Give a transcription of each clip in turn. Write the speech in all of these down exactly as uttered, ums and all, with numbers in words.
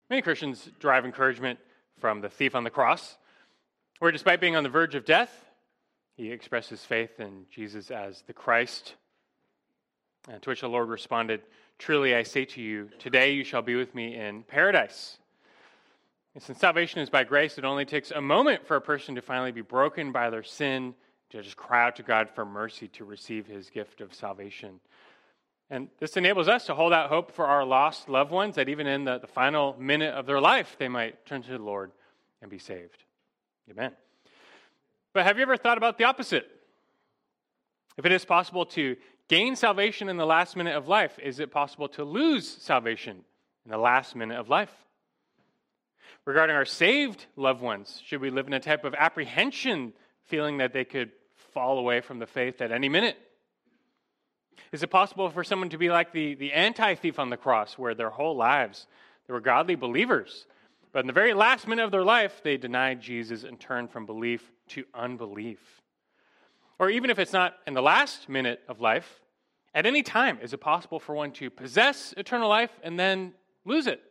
Many Christians derive encouragement from the thief on the cross, where despite being on the verge of death, he expresses faith in Jesus as the Christ. And to which the Lord responded, "Truly I say to you, today you shall be with me in paradise." And since salvation is by grace, it only takes a moment for a person to finally be broken by their sin, to just cry out to God for mercy to receive his gift of salvation. And this enables us to hold out hope for our lost loved ones, that even in the, the final minute of their life, they might turn to the Lord and be saved. Amen. But have you ever thought about the opposite? If it is possible to gain salvation in the last minute of life, is it possible to lose salvation in the last minute of life? Regarding our saved loved ones, should we live in a type of apprehension, feeling that they could fall away from the faith at any minute? Is it possible for someone to be like the, the anti-thief on the cross, where their whole lives they were godly believers, but in the very last minute of their life, they denied Jesus and turned from belief to unbelief? Or even if it's not in the last minute of life, at any time, is it possible for one to possess eternal life and then lose it?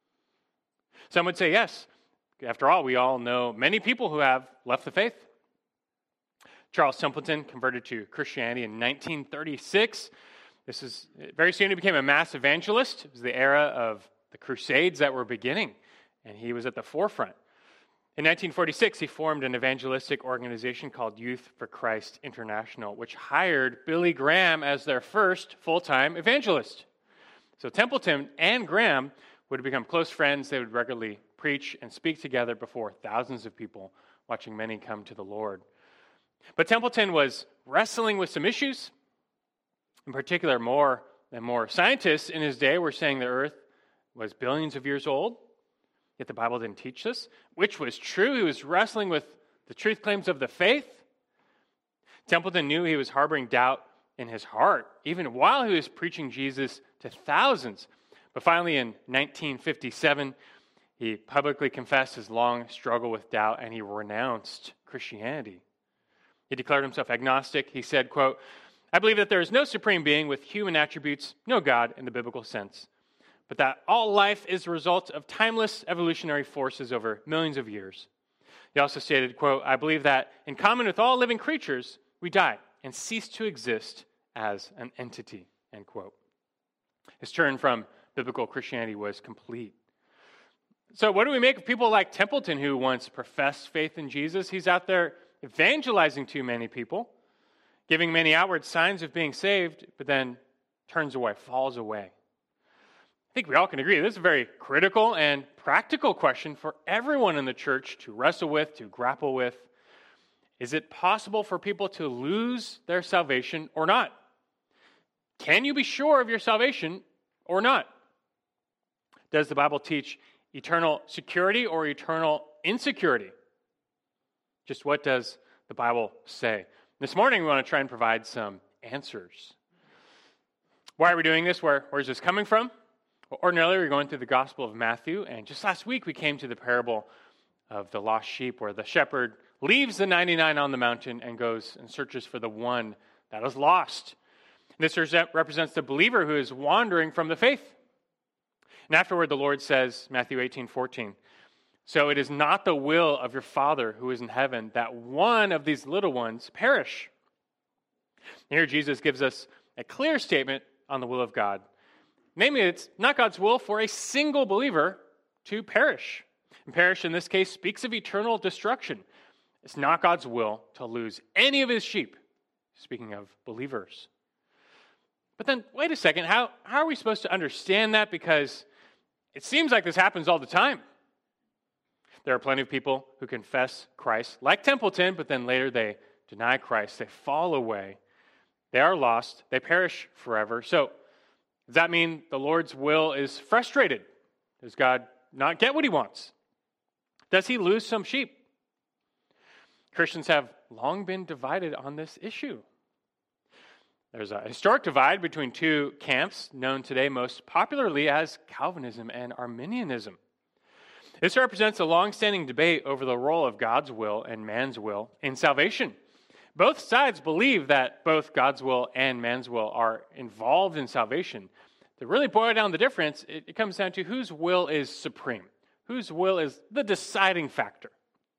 Some would say yes. After all, we all know many people who have left the faith. Charles Templeton converted to Christianity in nineteen thirty-six. This is very soon he became a mass evangelist. It was the era of the Crusades that were beginning, and he was at the forefront. In nineteen forty-six, he formed an evangelistic organization called Youth for Christ International, which hired Billy Graham as their first full-time evangelist. So Templeton and Graham would become close friends. They would regularly preach and speak together before thousands of people, watching many come to the Lord. But Templeton was wrestling with some issues. In particular, more and more scientists in his day were saying the earth was billions of years old, yet the Bible didn't teach this, which was true. He was wrestling with the truth claims of the faith. Templeton knew he was harboring doubt in his heart, even while he was preaching Jesus to thousands. But finally, in nineteen fifty-seven, he publicly confessed his long struggle with doubt, and he renounced Christianity. He declared himself agnostic. He said, quote, "I believe that there is no supreme being with human attributes, no God in the biblical sense, but that all life is the result of timeless evolutionary forces over millions of years." He also stated, quote, "I believe that in common with all living creatures, we die and cease to exist as an entity," end quote. His turn from biblical Christianity was complete. So what do we make of people like Templeton, who once professed faith in Jesus? He's out there evangelizing to many people, giving many outward signs of being saved, but then turns away, falls away. I think we all can agree this is a very critical and practical question for everyone in the church to wrestle with, to grapple with. Is it possible for people to lose their salvation or not? Can you be sure of your salvation or not? Does the Bible teach eternal security or eternal insecurity? Just what does the Bible say? This morning, we want to try and provide some answers. Why are we doing this? Where, where is this coming from? Well, ordinarily, we're going through the Gospel of Matthew, and just last week, we came to the parable of the lost sheep, where the shepherd leaves the ninety-nine on the mountain and goes and searches for the one that is lost. This represents the believer who is wandering from the faith. And afterward, the Lord says, Matthew eighteen fourteen, "So it is not the will of your Father who is in heaven that one of these little ones perish." And here Jesus gives us a clear statement on the will of God. Namely, it's not God's will for a single believer to perish. And perish in this case speaks of eternal destruction. It's not God's will to lose any of his sheep, speaking of believers. But then, wait a second, how, how are we supposed to understand that? Because it seems like this happens all the time. There are plenty of people who confess Christ, like Templeton, but then later they deny Christ. They fall away. They are lost. They perish forever. So, does that mean the Lord's will is frustrated? Does God not get what he wants? Does he lose some sheep? Christians have long been divided on this issue. There's a historic divide between two camps known today most popularly as Calvinism and Arminianism. This represents a long-standing debate over the role of God's will and man's will in salvation. Both sides believe that both God's will and man's will are involved in salvation. to really boil down the difference, it, it comes down to whose will is supreme, whose will is the deciding factor.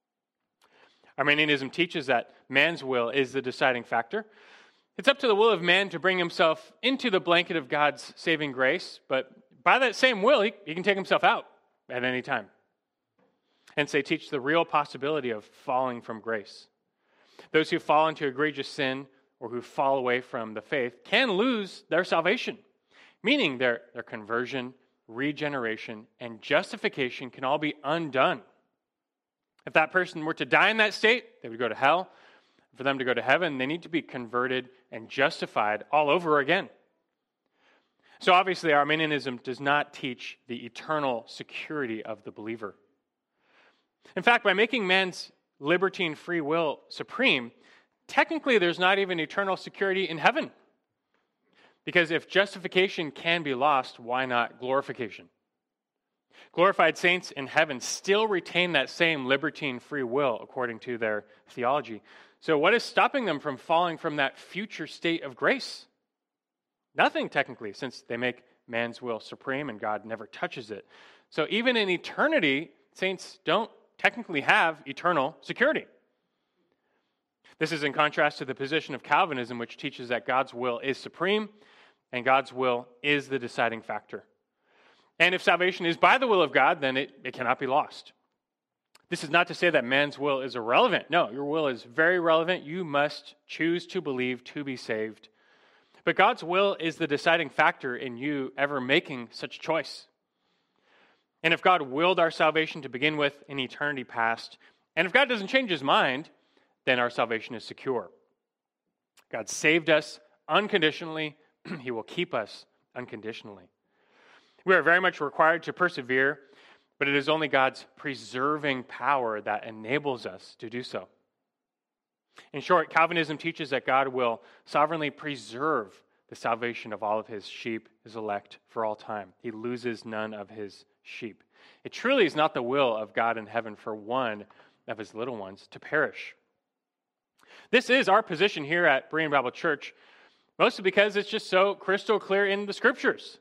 Arminianism teaches that man's will is the deciding factor. It's up to the will of man to bring himself into the blanket of God's saving grace, but by that same will, he, he can take himself out at any time. Hence, they teach the real possibility of falling from grace. Those who fall into egregious sin or who fall away from the faith can lose their salvation, meaning their, their conversion, regeneration, and justification can all be undone. If that person were to die in that state, they would go to hell. For them to go to heaven, they need to be converted and justified all over again. So obviously, Arminianism does not teach the eternal security of the believer. In fact, by making man's liberty and free will supreme, technically there's not even eternal security in heaven. Because if justification can be lost, why not glorification? Glorified saints in heaven still retain that same liberty and free will according to their theology. So what is stopping them from falling from that future state of grace? Nothing, technically, since they make man's will supreme and God never touches it. So even in eternity, saints don't technically have eternal security. This is in contrast to the position of Calvinism, which teaches that God's will is supreme and God's will is the deciding factor. And if salvation is by the will of God, then it, it cannot be lost. This is not to say that man's will is irrelevant. No, your will is very relevant. You must choose to believe to be saved. But God's will is the deciding factor in you ever making such choice. And if God willed our salvation to begin with in eternity past, and if God doesn't change his mind, then our salvation is secure. God saved us unconditionally. He will keep us unconditionally. We are very much required to persevere, but it is only God's preserving power that enables us to do so. In short, Calvinism teaches that God will sovereignly preserve the salvation of all of his sheep, his elect, for all time. He loses none of his sheep. It truly is not the will of God in heaven for one of his little ones to perish. This is our position here at Berean Bible Church, mostly because it's just so crystal clear in the Scriptures.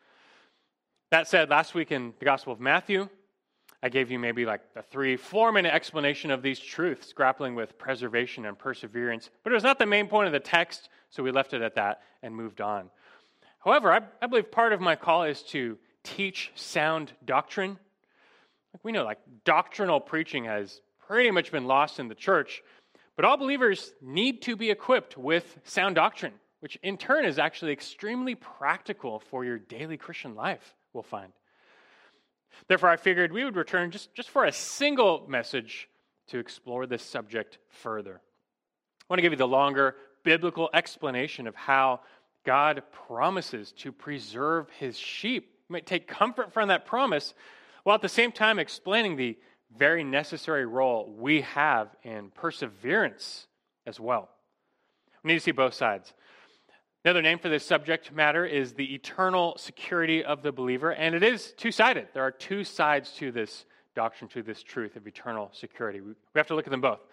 That said, last week in the Gospel of Matthew, I gave you maybe like a three, four-minute explanation of these truths, grappling with preservation and perseverance. But it was not the main point of the text, so we left it at that and moved on. However, I, I believe part of my call is to teach sound doctrine. We know like doctrinal preaching has pretty much been lost in the church, but all believers need to be equipped with sound doctrine, which in turn is actually extremely practical for your daily Christian life, we'll find. Therefore, I figured we would return just, just for a single message to explore this subject further. I want to give you the longer biblical explanation of how God promises to preserve his sheep. You might take comfort from that promise, while at the same time explaining the very necessary role we have in perseverance as well. We need to see both sides. Another name for this subject matter is the eternal security of the believer, and it is two-sided. There are two sides to this doctrine, to this truth of eternal security. We have to look at them both.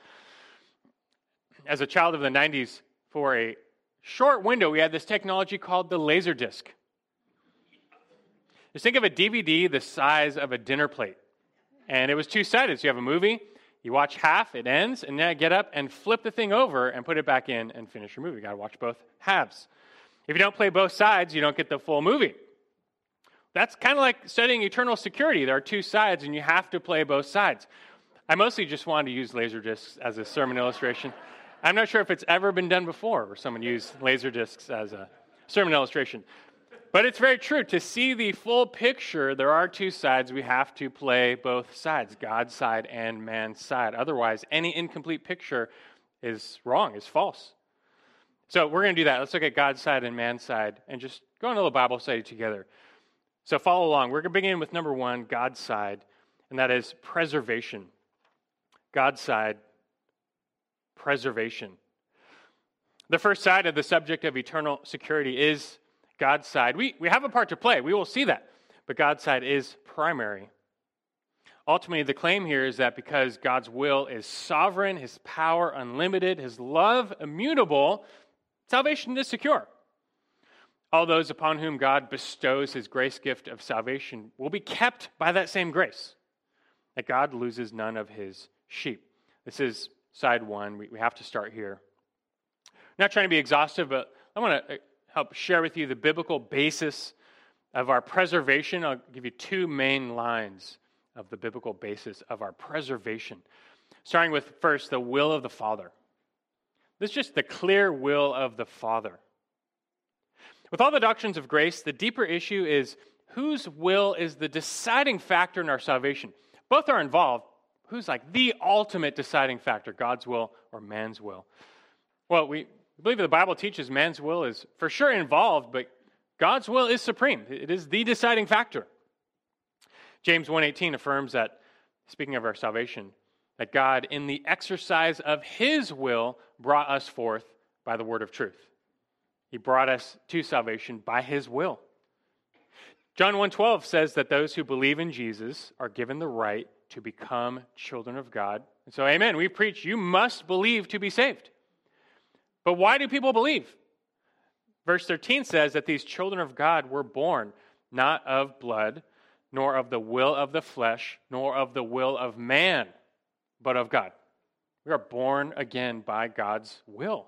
As a child of the nineties, for a short window, we had this technology called the Laserdisc. Just think of a D V D the size of a dinner plate, and it was two-sided. So you have a movie, you watch half, it ends, and then you get up and flip the thing over and put it back in and finish your movie. You got to watch both halves. If you don't play both sides, you don't get the full movie. That's kind of like studying eternal security. There are two sides, and you have to play both sides. I mostly just wanted to use Laserdiscs as a sermon illustration. I'm not sure if it's ever been done before where someone used Laserdiscs as a sermon illustration. But it's very true. To see the full picture, there are two sides. We have to play both sides, God's side and man's side. Otherwise, any incomplete picture is wrong, is false. So we're going to do that. Let's look at God's side and man's side and just go on a little Bible study together. So follow along. We're going to begin with number one, God's side, and that is preservation. God's side, preservation. The first side of the subject of eternal security is God's side. We, we have a part to play. We will see that. But God's side is primary. Ultimately, the claim here is that because God's will is sovereign, his power unlimited, his love immutable, salvation is secure. All those upon whom God bestows his grace gift of salvation will be kept by that same grace, that God loses none of his sheep. This is side one. We, we have to start here. I'm not trying to be exhaustive, but I want to help share with you the biblical basis of our preservation. I'll give you two main lines of the biblical basis of our preservation. Starting with, first, the will of the Father. This is just the clear will of the Father. With all the doctrines of grace, the deeper issue is whose will is the deciding factor in our salvation. Both are involved. Who's like the ultimate deciding factor, God's will or man's will? Well, we believe the Bible teaches man's will is for sure involved, but God's will is supreme. It is the deciding factor. James one eighteen affirms that, speaking of our salvation, that God, in the exercise of his will, brought us forth by the word of truth. He brought us to salvation by his will. John one twelve says that those who believe in Jesus are given the right to become children of God. And so, amen, we preach you must believe to be saved. But why do people believe? Verse thirteen says that these children of God were born not of blood, nor of the will of the flesh, nor of the will of man, but of God. We are born again by God's will.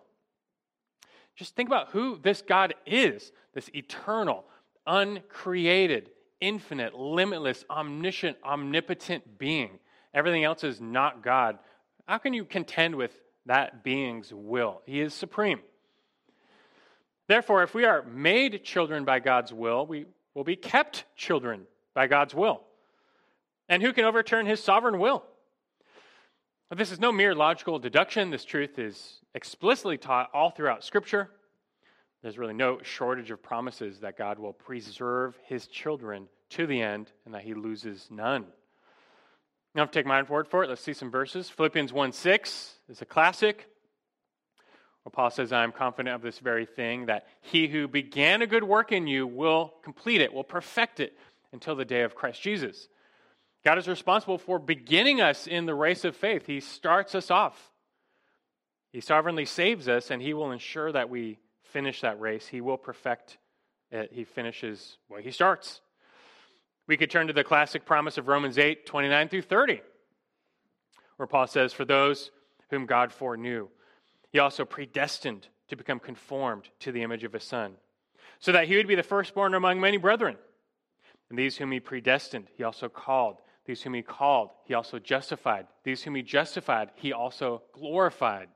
Just think about who this God is, this eternal, uncreated, infinite, limitless, omniscient, omnipotent being. Everything else is not God. How can you contend with that being's will? He is supreme. Therefore, if we are made children by God's will, we will be kept children by God's will. And who can overturn his sovereign will? But this is no mere logical deduction. This truth is explicitly taught all throughout Scripture. There's really no shortage of promises that God will preserve his children to the end and that he loses none. Now, to take my word for it, let's see some verses. Philippians one six is a classic, where Paul says, I am confident of this very thing, that he who began a good work in you will complete it, will perfect it until the day of Christ Jesus. God is responsible for beginning us in the race of faith. He starts us off. He sovereignly saves us, and he will ensure that we finish that race. He will perfect it. He finishes what he starts. We could turn to the classic promise of Romans eight, twenty-nine through thirty, where Paul says, for those whom God foreknew, he also predestined to become conformed to the image of his Son, so that he would be the firstborn among many brethren. And these whom he predestined, he also called. These whom he called, he also justified. These whom he justified, he also glorified.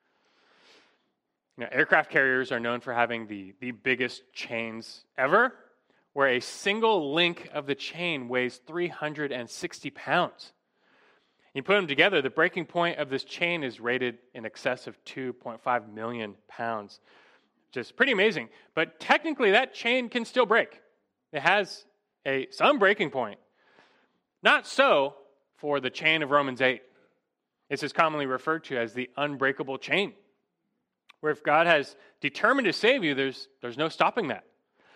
You know, aircraft carriers are known for having the, the biggest chains ever, where a single link of the chain weighs three hundred sixty pounds. You put them together, the breaking point of this chain is rated in excess of two point five million pounds, which is pretty amazing. But technically, that chain can still break. It has a some breaking point. Not so for the chain of Romans eight. This is commonly referred to as the unbreakable chain, where if God has determined to save you, there's, there's no stopping that.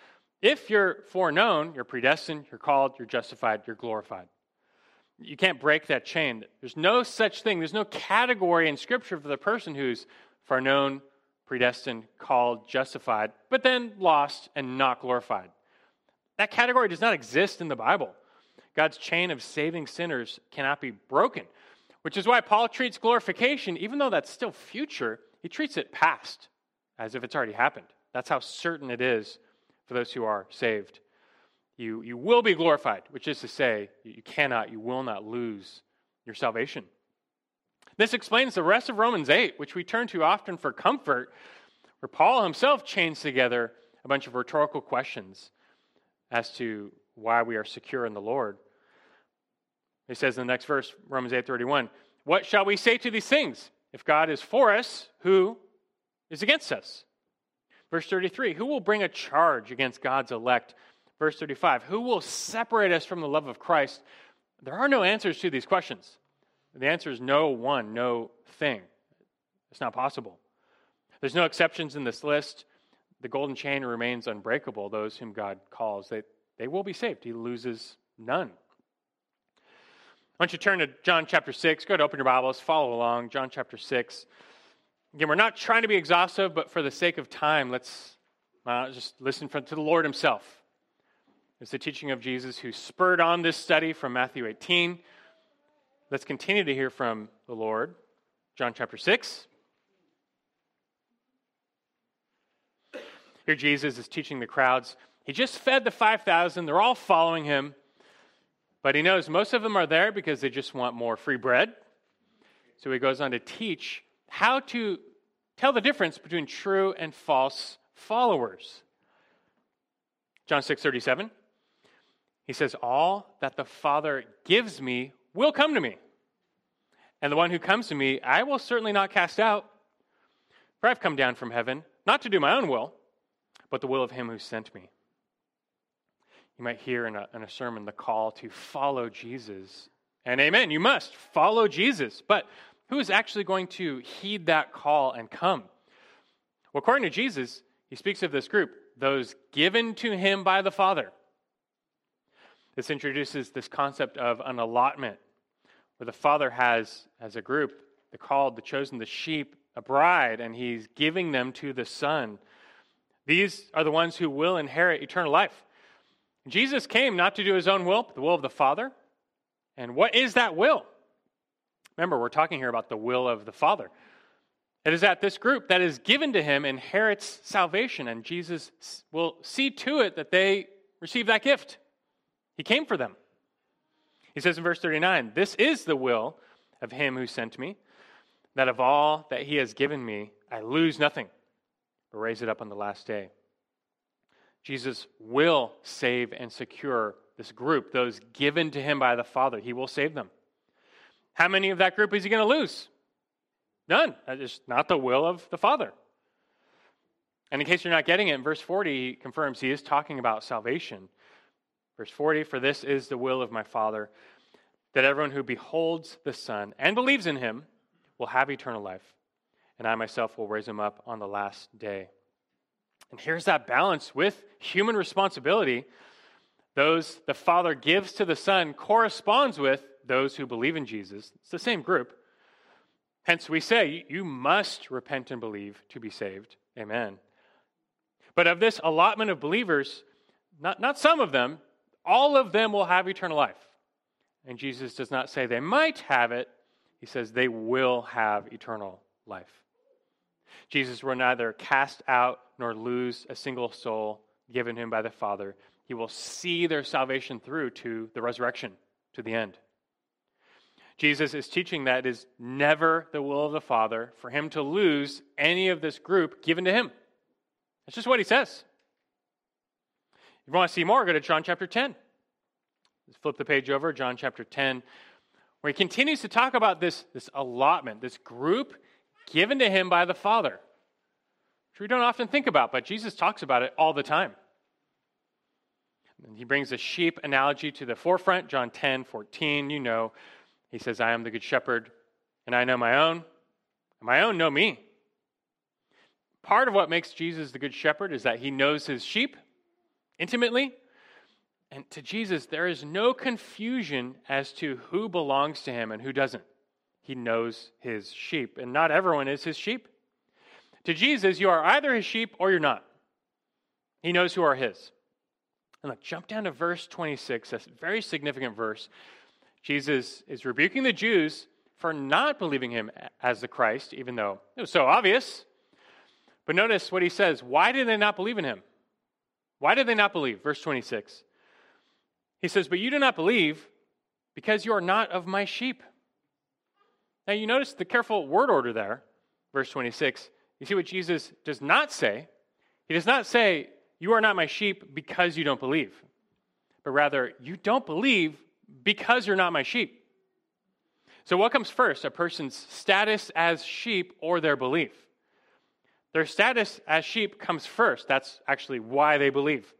If you're foreknown, you're predestined, you're called, you're justified, you're glorified. You can't break that chain. There's no such thing. There's no category in Scripture for the person who's foreknown, predestined, called, justified, but then lost and not glorified. That category does not exist in the Bible. God's chain of saving sinners cannot be broken, which is why Paul treats glorification, even though that's still future, he treats it past, as if it's already happened. That's how certain it is for those who are saved. You, you will be glorified, which is to say, you cannot, you will not lose your salvation. This explains the rest of Romans eight, which we turn to often for comfort, where Paul himself chains together a bunch of rhetorical questions as to why we are secure in the Lord. He says in the next verse, Romans eight thirty-one, what shall we say to these things? If God is for us, who is against us? Verse thirty-three, who will bring a charge against God's elect? Verse thirty-five, who will separate us from the love of Christ? There are no answers to these questions. The answer is no one, no thing. It's not possible. There's no exceptions in this list. The golden chain remains unbreakable. Those whom God calls, they, they will be saved. He loses none. I want you to turn to John chapter six. Go ahead and open your Bibles. Follow along. John chapter six. Again, we're not trying to be exhaustive, but for the sake of time, let's Why not just listen from, to the Lord himself? It's the teaching of Jesus who spurred on this study from Matthew eighteen. Let's continue to hear from the Lord. John chapter six. Here Jesus is teaching the crowds. He just fed the five thousand. They're all following him. But he knows most of them are there because they just want more free bread. So he goes on to teach how to tell the difference between true and false followers. John six thirty-seven. He says, all that the Father gives me will come to me. And the one who comes to me, I will certainly not cast out. For I've come down from heaven, not to do my own will, but the will of him who sent me. You might hear in a, in a sermon the call to follow Jesus. And amen, you must follow Jesus. But who is actually going to heed that call and come? Well, according to Jesus, he speaks of this group, those given to him by the Father. This introduces this concept of an allotment, where the Father has, as a group, the called, the chosen, the sheep, a bride, and he's giving them to the Son. These are the ones who will inherit eternal life. Jesus came not to do his own will, but the will of the Father. And what is that will? Remember, we're talking here about the will of the Father. It is that this group that is given to him inherits salvation, and Jesus will see to it that they receive that gift. He came for them. He says in verse thirty-nine, this is the will of him who sent me, that of all that he has given me, I lose nothing, but raise it up on the last day. Jesus will save and secure this group, those given to him by the Father. He will save them. How many of that group is he going to lose? None. That is not the will of the Father. And in case you're not getting it, in verse forty, he confirms he is talking about salvation. Verse forty, for this is the will of my Father, that everyone who beholds the Son and believes in him will have eternal life, and I myself will raise him up on the last day. And here's that balance with human responsibility. Those the Father gives to the Son corresponds with those who believe in Jesus. It's the same group. Hence we say, you must repent and believe to be saved. Amen. But of this allotment of believers, not, not some of them, all of them will have eternal life. And Jesus does not say they might have it. He says they will have eternal life. Jesus will neither cast out nor lose a single soul given him by the Father. He will see their salvation through to the resurrection, to the end. Jesus is teaching that it is never the will of the Father for him to lose any of this group given to him. That's just what he says. If you want to see more, go to John chapter ten. Let's flip the page over, John chapter ten, where he continues to talk about this, this allotment, this group given to him by the Father, which we don't often think about, but Jesus talks about it all the time. And he brings the sheep analogy to the forefront, John ten fourteen. You know, he says, I am the good shepherd, and I know my own, and my own know me. Part of what makes Jesus the good shepherd is that he knows his sheep intimately. And to Jesus, there is no confusion as to who belongs to him and who doesn't. He knows his sheep, and not everyone is his sheep. To Jesus, you are either his sheep or you're not. He knows who are his. And look, jump down to verse twenty-six, a very significant verse. Jesus is rebuking the Jews for not believing him as the Christ, even though it was so obvious. But notice what he says. Why did they not believe in him? Why did they not believe? Verse twenty-six. He says, but you do not believe because you are not of my sheep. Now you notice the careful word order there, verse twenty-six. You see what Jesus does not say? He does not say, you are not my sheep because you don't believe. But rather, you don't believe because you're not my sheep. So what comes first? A person's status as sheep or their belief? Their status as sheep comes first. That's actually why they believe.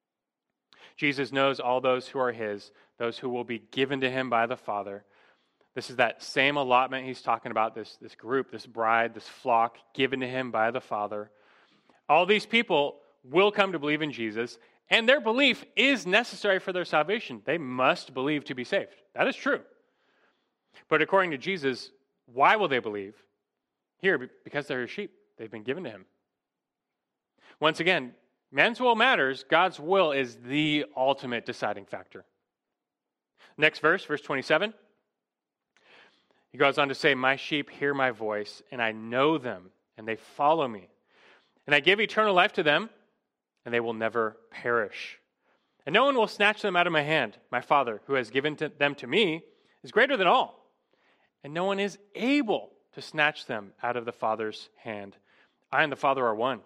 Jesus knows all those who are his, those who will be given to him by the Father. This is that same allotment he's talking about, this, this group, this bride, this flock given to him by the Father. All these people will come to believe in Jesus, and their belief is necessary for their salvation. They must believe to be saved. That is true. But according to Jesus, why will they believe? Here, because they're his sheep. They've been given to him. Once again, Man's will matters. God's will is the ultimate deciding factor. Next verse, verse twenty-seven. He goes on to say, my sheep hear my voice, and I know them, and they follow me. And I give eternal life to them, and they will never perish. And no one will snatch them out of my hand. My Father, who has given to them to me, is greater than all. And no one is able to snatch them out of the Father's hand. I and the Father are one.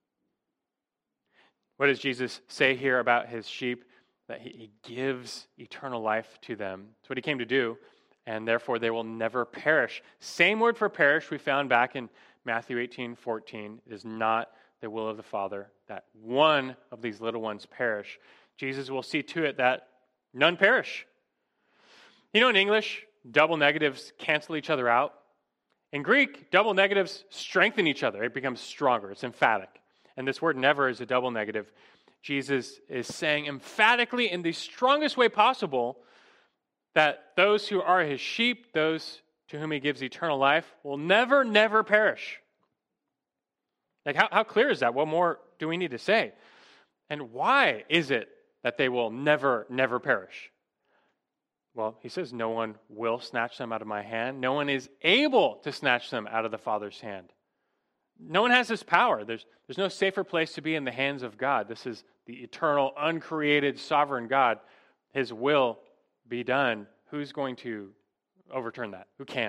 What does Jesus say here about his sheep? That he, he gives eternal life to them. That's what he came to do. And therefore they will never perish. Same word for perish we found back in Matthew eighteen fourteen. It is not the will of the Father that one of these little ones perish. Jesus will see to it that none perish. You know, in English, double negatives cancel each other out. In Greek, double negatives strengthen each other. It becomes stronger. It's emphatic. And this word never is a double negative. Jesus is saying emphatically in the strongest way possible that those who are his sheep, those to whom he gives eternal life, will never, never perish. Like, how, how clear is that? What more do we need to say? And why is it that they will never, never perish? Well, he says, no one will snatch them out of my hand. No one is able to snatch them out of the Father's hand. No one has this power. There's, there's no safer place to be in the hands of God. This is the eternal, uncreated, sovereign God. His will be done. Who's going to overturn that? Who can?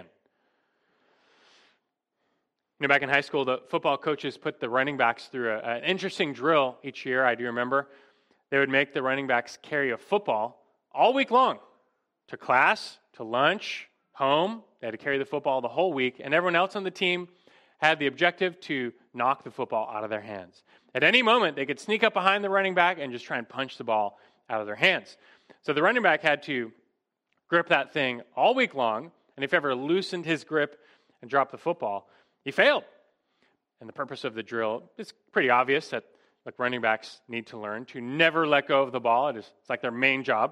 You know, back in high school, the football coaches put the running backs through a, an interesting drill each year. I do remember. They would make the running backs carry a football all week long to class, to lunch, home. They had to carry the football the whole week, and everyone else on the team had the objective to knock the football out of their hands. At any moment, they could sneak up behind the running back and just try and punch the ball out of their hands. So the running back had to grip that thing all week long, and if ever loosened his grip and dropped the football, he failed. And the purpose of the drill is pretty obvious that like running backs need to learn to never let go of the ball. It is, it's like their main job.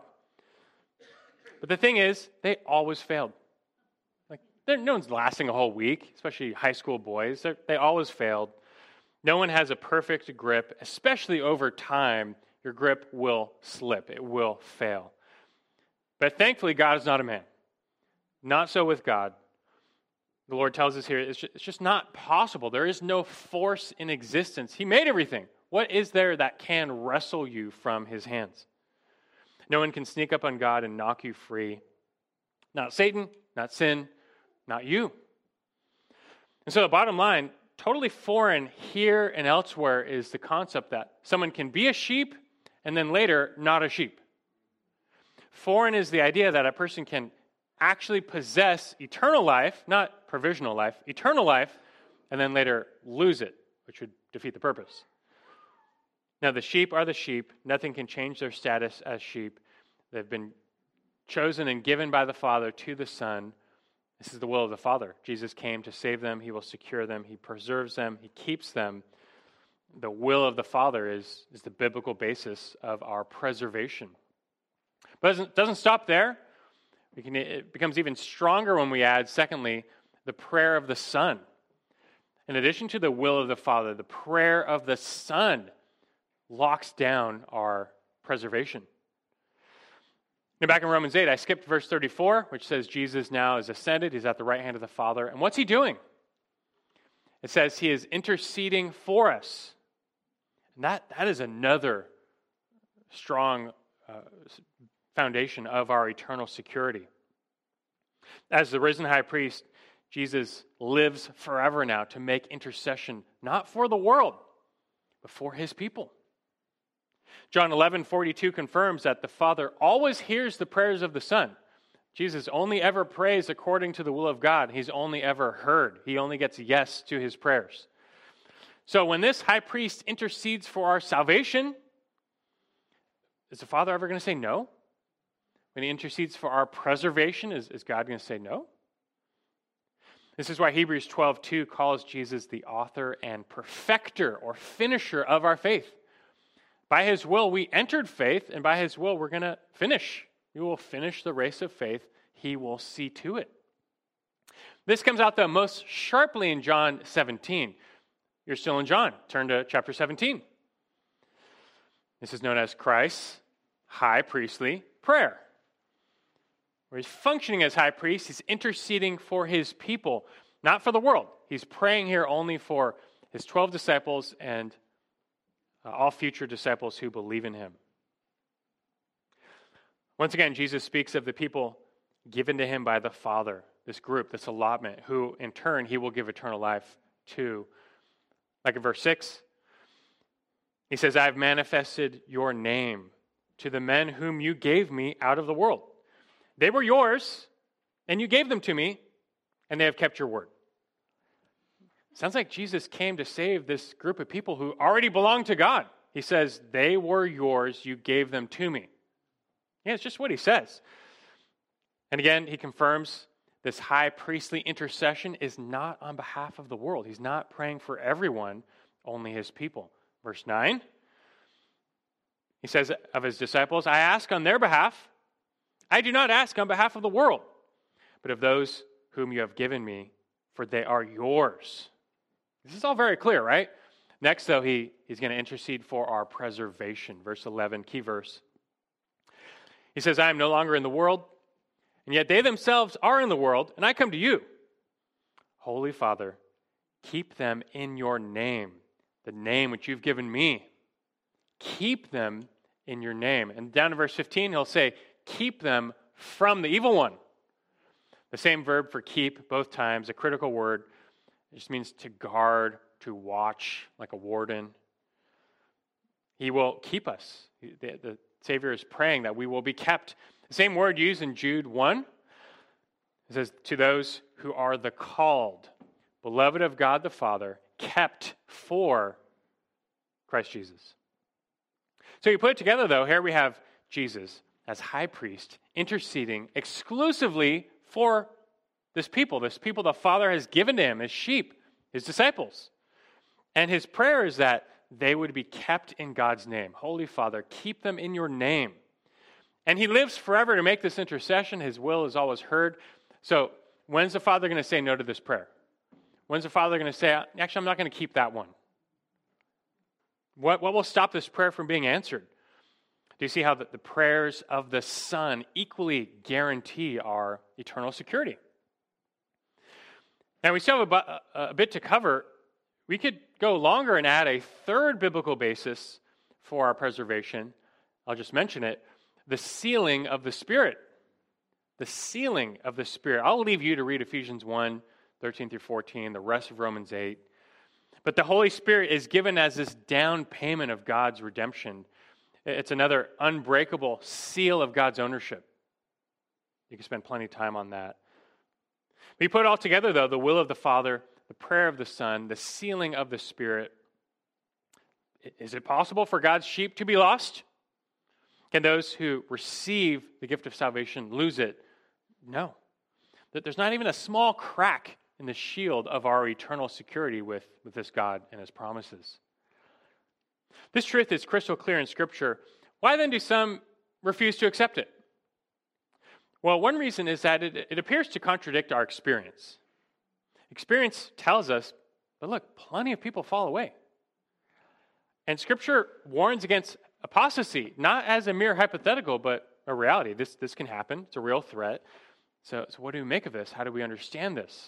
But the thing is, they always failed. Like no one's lasting a whole week, especially high school boys. They're, they always failed. No one has a perfect grip, especially over time. Your grip will slip. It will fail. But thankfully, God is not a man. Not so with God. The Lord tells us here, it's just, it's just not possible. There is no force in existence. He made everything. What is there that can wrestle you from his hands? No one can sneak up on God and knock you free. Not Satan, not sin, not you. And so the bottom line, totally foreign here and elsewhere, is the concept that someone can be a sheep and then later not a sheep. Foreign is the idea that a person can actually possess eternal life, not provisional life, eternal life, and then later lose it, which would defeat the purpose. Now, the sheep are the sheep. Nothing can change their status as sheep. They've been chosen and given by the Father to the Son. This is the will of the Father. Jesus came to save them. He will secure them. He preserves them. He keeps them. The will of the Father is, is the biblical basis of our preservation. But it doesn't, doesn't stop there. We can, it becomes even stronger when we add, secondly, the prayer of the Son. In addition to the will of the Father, the prayer of the Son locks down our preservation. Now, back in Romans eight, I skipped verse thirty-four, which says Jesus now is ascended. He's at the right hand of the Father. And what's he doing? It says he is interceding for us. And that, that is another strong uh, foundation of our eternal security. As the risen high priest, Jesus lives forever now to make intercession, not for the world, but for his people. John eleven forty-two confirms that the Father always hears the prayers of the Son. Jesus only ever prays according to the will of God. He's only ever heard. He only gets yes to his prayers. So when this high priest intercedes for our salvation, is the Father ever going to say no? When he intercedes for our preservation, is, is God going to say no? This is why Hebrews twelve two calls Jesus the author and perfecter or finisher of our faith. By his will, we entered faith, and by his will, we're going to finish. We will finish the race of faith. He will see to it. This comes out, though, most sharply in John seventeen. You're still in John. Turn to chapter seventeen. This is known as Christ's high priestly prayer. Where he's functioning as high priest, he's interceding for his people, not for the world. He's praying here only for his twelve disciples and uh, all future disciples who believe in him. Once again, Jesus speaks of the people given to him by the Father, this group, this allotment, who in turn he will give eternal life to. Like in verse six, he says, I have manifested your name to the men whom you gave me out of the world. They were yours, and you gave them to me, and they have kept your word. Sounds like Jesus came to save this group of people who already belong to God. He says, they were yours, you gave them to me. Yeah, it's just what he says. And again, he confirms this high priestly intercession is not on behalf of the world. He's not praying for everyone, only his people. Verse nine, he says of his disciples, I ask on their behalf. I do not ask on behalf of the world, but of those whom you have given me, for they are yours. This is all very clear, right? Next, though, he, he's going to intercede for our preservation. Verse eleven, key verse. He says, I am no longer in the world, and yet they themselves are in the world, and I come to you. Holy Father, keep them in your name, the name which you've given me. Keep them in your name. And down in verse fifteen, he'll say, keep them from the evil one. The same verb for keep, both times, a critical word. It just means to guard, to watch, like a warden. He will keep us. The, the Savior is praying that we will be kept. The same word used in Jude one. It says, to those who are the called, beloved of God the Father, kept for Christ Jesus. So you put it together, though, here we have Jesus as high priest interceding exclusively for this people, this people the Father has given to him, his sheep, his disciples. And his prayer is that they would be kept in God's name. Holy Father, keep them in your name. And he lives forever to make this intercession. His will is always heard. So when's the Father going to say no to this prayer? When's the Father going to say, actually, I'm not going to keep that one? What, what will stop this prayer from being answered? Do you see how the, the prayers of the Son equally guarantee our eternal security? Now, we still have a, a, a bit to cover. We could go longer and add a third biblical basis for our preservation. I'll just mention it. The sealing of the Spirit. The sealing of the Spirit. I'll leave you to read Ephesians one, thirteen through fourteen, the rest of Romans eight. But the Holy Spirit is given as this down payment of God's redemption. It's another unbreakable seal of God's ownership. You can spend plenty of time on that. We put it all together, though, the will of the Father, the prayer of the Son, the sealing of the Spirit. Is it possible for God's sheep to be lost? Can those who receive the gift of salvation lose it? No. There's not even a small crack in the shield of our eternal security with, with this God and his promises. This truth is crystal clear in Scripture. Why then do some refuse to accept it? Well, one reason is that it, it appears to contradict our experience. Experience tells us, but look, plenty of people fall away. And Scripture warns against apostasy, not as a mere hypothetical, but a reality. This, this can happen. It's a real threat. So, so what do we make of this? How do we understand this?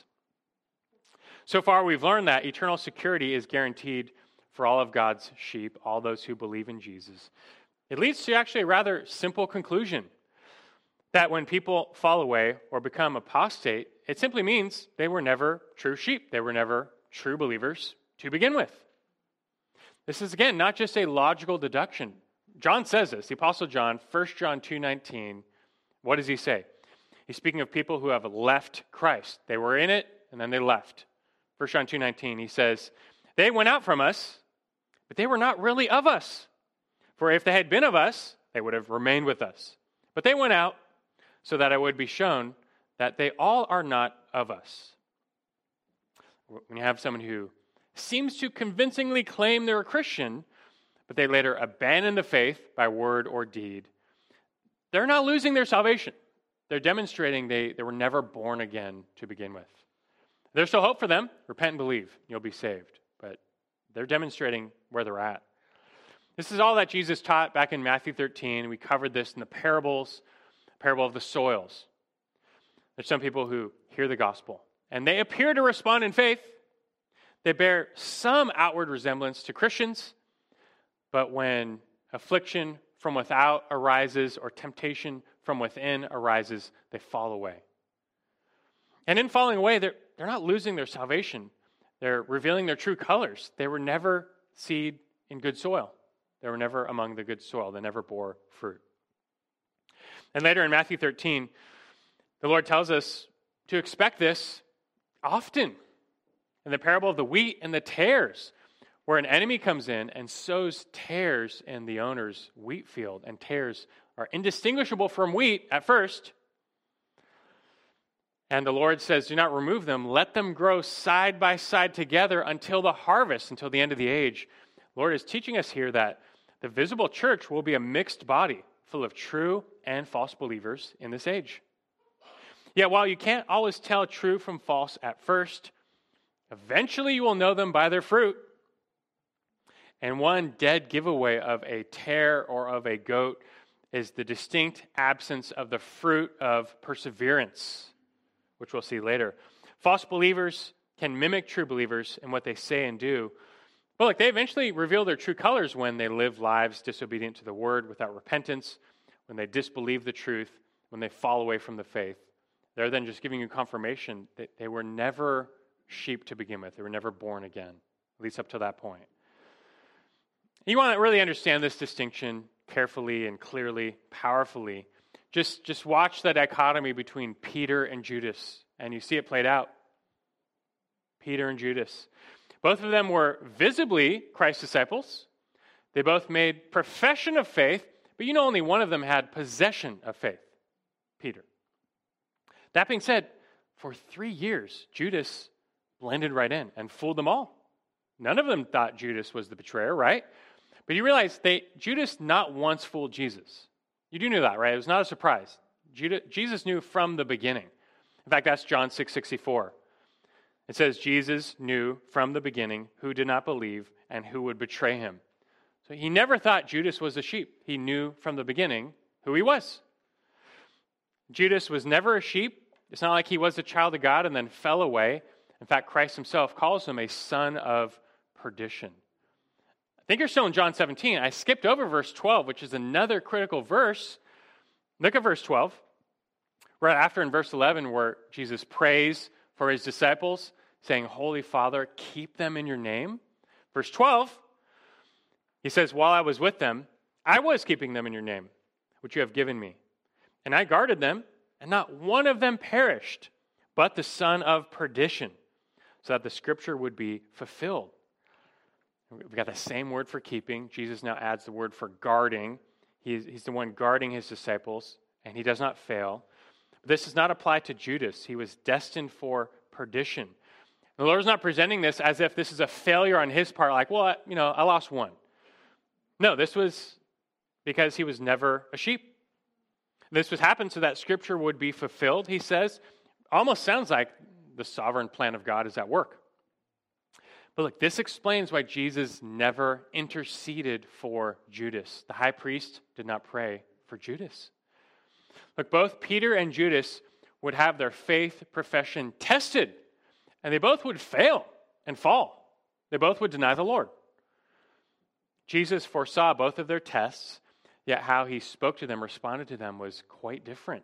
So far, we've learned that eternal security is guaranteed for all of God's sheep, all those who believe in Jesus. It leads to actually a rather simple conclusion, that when people fall away or become apostate, it simply means they were never true sheep. They were never true believers to begin with. This is, again, not just a logical deduction. John says this, the Apostle John, First John two nineteen. What does he say? He's speaking of people who have left Christ. They were in it, and then they left. First John two nineteen, he says, they went out from us, but they were not really of us. For if they had been of us, they would have remained with us. But they went out so that it would be shown that they all are not of us. When you have someone who seems to convincingly claim they're a Christian, but they later abandon the faith by word or deed, they're not losing their salvation. They're demonstrating they, they were never born again to begin with. There's still hope for them. Repent and believe. You'll be saved. But they're demonstrating where they're at. This is all that Jesus taught back in Matthew thirteen. We covered this in the parables, parable of the soils. There's some people who hear the gospel, and they appear to respond in faith. They bear some outward resemblance to Christians, but when affliction from without arises or temptation from within arises, they fall away. And in falling away, they're, they're not losing their salvation. They're revealing their true colors. They were never seed in good soil. They were never among the good soil. They never bore fruit. And later in Matthew thirteen, the Lord tells us to expect this often. In the parable of the wheat and the tares, where an enemy comes in and sows tares in the owner's wheat field, and tares are indistinguishable from wheat at first. And the Lord says, do not remove them. Let them grow side by side together until the harvest, until the end of the age. The Lord is teaching us here that the visible church will be a mixed body full of true and false believers in this age. Yet while you can't always tell true from false at first, eventually you will know them by their fruit. And one dead giveaway of a tare or of a goat is the distinct absence of the fruit of perseverance, which we'll see later. False believers can mimic true believers in what they say and do, but look, they eventually reveal their true colors when they live lives disobedient to the word without repentance, when they disbelieve the truth, when they fall away from the faith. They're then just giving you confirmation that they were never sheep to begin with. They were never born again, at least up to that point. You want to really understand this distinction carefully and clearly, powerfully. Just, just watch the dichotomy between Peter and Judas, and you see it played out. Peter and Judas. Both of them were visibly Christ's disciples. They both made profession of faith, but you know only one of them had possession of faith, Peter. That being said, for three years, Judas blended right in and fooled them all. None of them thought Judas was the betrayer, right? But you realize they Judas not once fooled Jesus. You do know that, right? It was not a surprise. Judas, Jesus knew from the beginning. In fact, that's John six sixty-four. It says, Jesus knew from the beginning who did not believe and who would betray him. So he never thought Judas was a sheep. He knew from the beginning who he was. Judas was never a sheep. It's not like he was a child of God and then fell away. In fact, Christ himself calls him a son of perdition. I think you're still in John seventeen. I skipped over verse twelve, which is another critical verse. Look at verse twelve. Right after in verse eleven, where Jesus prays for his disciples, saying, Holy Father, keep them in your name. Verse twelve, he says, while I was with them, I was keeping them in your name, which you have given me. And I guarded them, and not one of them perished, but the son of perdition, so that the scripture would be fulfilled. We've got the same word for keeping. Jesus now adds the word for guarding. He's, he's the one guarding his disciples, and he does not fail. But this does not apply to Judas. He was destined for perdition. The Lord is not presenting this as if this is a failure on his part, like, well, I, you know, I lost one. No, this was because he was never a sheep. This was happened so that scripture would be fulfilled, he says. Almost sounds like the sovereign plan of God is at work. But look, this explains why Jesus never interceded for Judas. The high priest did not pray for Judas. Look, both Peter and Judas would have their faith profession tested, and they both would fail and fall. They both would deny the Lord. Jesus foresaw both of their tests, yet how he spoke to them, responded to them, was quite different.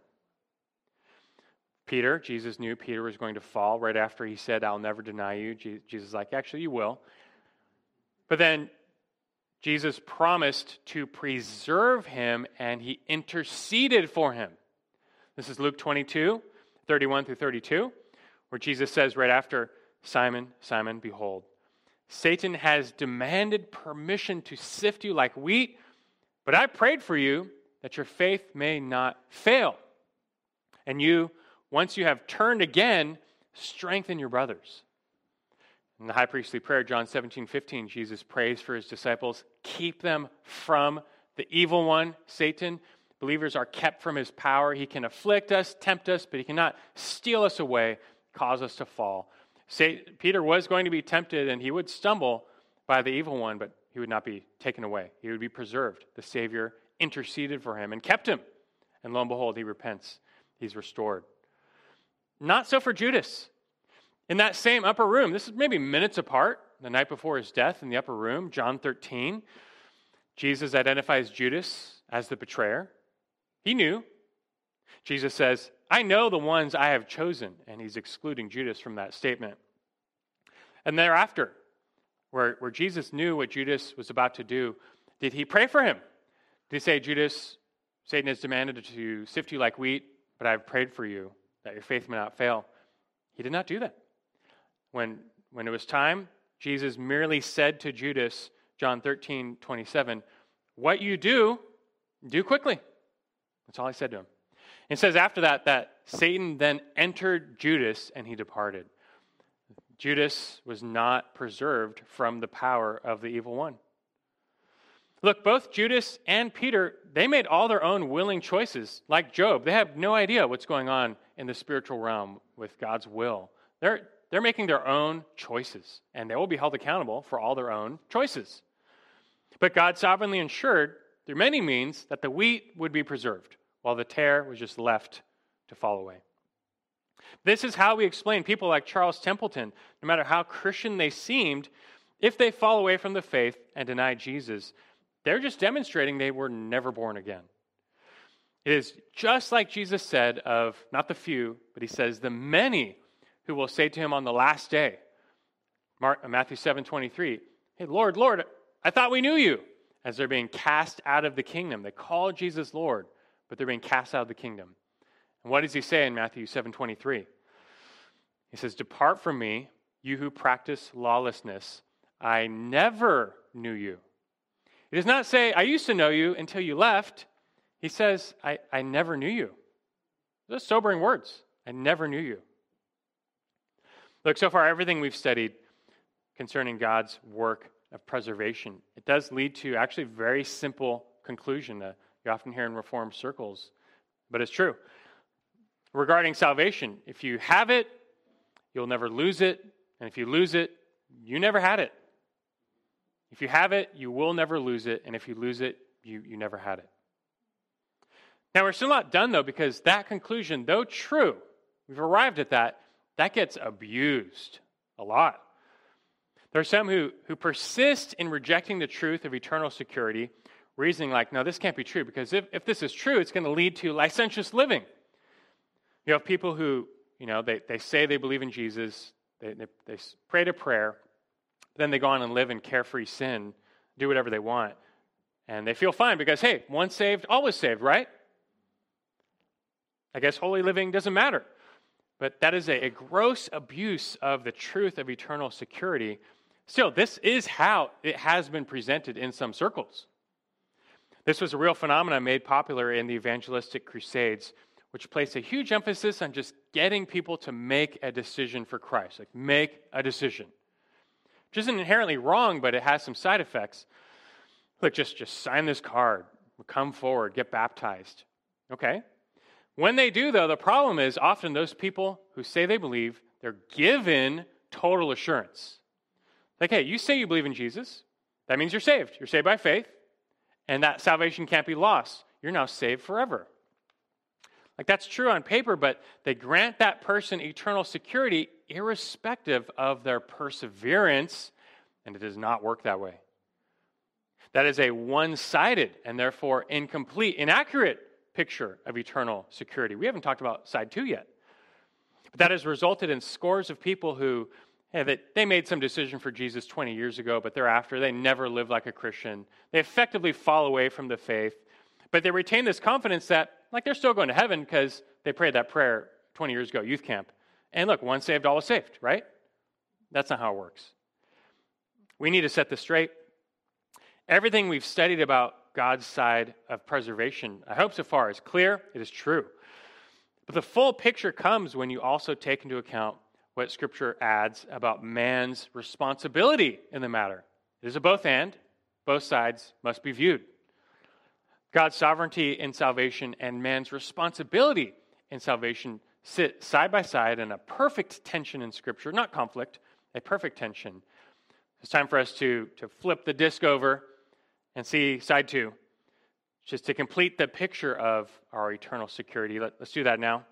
Peter, Jesus knew Peter was going to fall right after he said, I'll never deny you. Jesus is like, actually, you will. But then Jesus promised to preserve him, and he interceded for him. This is Luke twenty-two, thirty-one through thirty-two, where Jesus says right after, Simon, Simon, behold, Satan has demanded permission to sift you like wheat, but I prayed for you that your faith may not fail. And you, once you have turned again, strengthen your brothers. In the high priestly prayer, John seventeen fifteen, Jesus prays for his disciples, keep them from the evil one, Satan. Believers are kept from his power. He can afflict us, tempt us, but he cannot steal us away, cause us to fall. Say, Peter was going to be tempted and he would stumble by the evil one, but he would not be taken away. He would be preserved. The Savior interceded for him and kept him. And lo and behold, he repents. He's restored. Not so for Judas. In that same upper room, this is maybe minutes apart, the night before his death in the upper room, John thirteen, Jesus identifies Judas as the betrayer. He knew. Jesus says, I know the ones I have chosen, and he's excluding Judas from that statement. And thereafter, where, where Jesus knew what Judas was about to do, did he pray for him? Did he say, Judas, Satan has demanded to sift you like wheat, but I have prayed for you, that your faith may not fail? He did not do that. When, when it was time, Jesus merely said to Judas, John thirteen twenty-seven, what you do, do quickly. That's all he said to him. And it says after that, that Satan then entered Judas and he departed. Judas was not preserved from the power of the evil one. Look, both Judas and Peter, they made all their own willing choices. Like Job, they have no idea what's going on in the spiritual realm with God's will. They're, they're making their own choices, and they will be held accountable for all their own choices. But God sovereignly ensured, through many means, that the wheat would be preserved, while the tare was just left to fall away. This is how we explain people like Charles Templeton, no matter how Christian they seemed, if they fall away from the faith and deny Jesus, they're just demonstrating they were never born again. It is just like Jesus said of, not the few, but he says, the many who will say to him on the last day, Mark, Matthew seven twenty-three, hey, Lord, Lord, I thought we knew you, as they're being cast out of the kingdom. They call Jesus Lord, but they're being cast out of the kingdom. And what does he say in Matthew seven twenty-three? He says, depart from me, you who practice lawlessness. I never knew you. He does not say, I used to know you until you left. He says, I, I never knew you. Those are sobering words. I never knew you. Look, so far, everything we've studied concerning God's work of preservation, it does lead to actually a very simple conclusion that you often hear in Reformed circles, but it's true. Regarding salvation, if you have it, you'll never lose it, and if you lose it, you never had it. If you have it, you will never lose it, and if you lose it, you, you never had it. Now, we're still not done, though, because that conclusion, though true, we've arrived at that, that gets abused a lot. There are some who, who persist in rejecting the truth of eternal security, reasoning like, no, this can't be true, because if, if this is true, it's going to lead to licentious living. You have people who, you know, they, they say they believe in Jesus, they, they, they pray to prayer, then they go on and live in carefree sin, do whatever they want, and they feel fine because, hey, once saved, always saved, right? I guess holy living doesn't matter. But that is a, a gross abuse of the truth of eternal security. Still, this is how it has been presented in some circles. This was a real phenomenon made popular in the evangelistic crusades, which placed a huge emphasis on just getting people to make a decision for Christ. Like, make a decision. Which isn't inherently wrong, but it has some side effects. Look, just, just sign this card, come forward, get baptized. Okay. When they do, though, the problem is often those people who say they believe, they're given total assurance. Like, hey, you say you believe in Jesus. That means you're saved. You're saved by faith. And that salvation can't be lost. You're now saved forever. Like, that's true on paper, but they grant that person eternal security irrespective of their perseverance, and it does not work that way. That is a one-sided and therefore incomplete, inaccurate picture of eternal security. We haven't talked about side two yet. But that has resulted in scores of people who, hey, they, they made some decision for Jesus twenty years ago, but thereafter they never lived like a Christian. They effectively fall away from the faith, but they retain this confidence that, like, they're still going to heaven because they prayed that prayer twenty years ago at youth camp. And look, once saved, always saved, right? That's not how it works. We need to set this straight. Everything we've studied about God's side of preservation, I hope so far, is clear. It is true. But the full picture comes when you also take into account what Scripture adds about man's responsibility in the matter. It is a both and. Both sides must be viewed. God's sovereignty in salvation and man's responsibility in salvation sit side by side in a perfect tension in Scripture, not conflict, a perfect tension. It's time for us to, to flip the disc over and see side two, just to complete the picture of our eternal security. Let, let's do that now.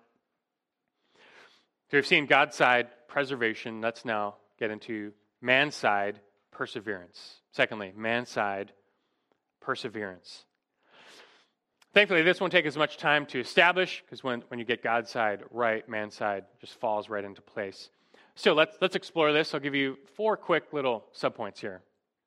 So we've seen God's side, preservation. Let's now get into man's side, perseverance. Secondly, man's side, perseverance. Thankfully, this won't take as much time to establish, because when, when you get God's side right, man's side just falls right into place. So let's, let's explore this. I'll give you four quick little subpoints here.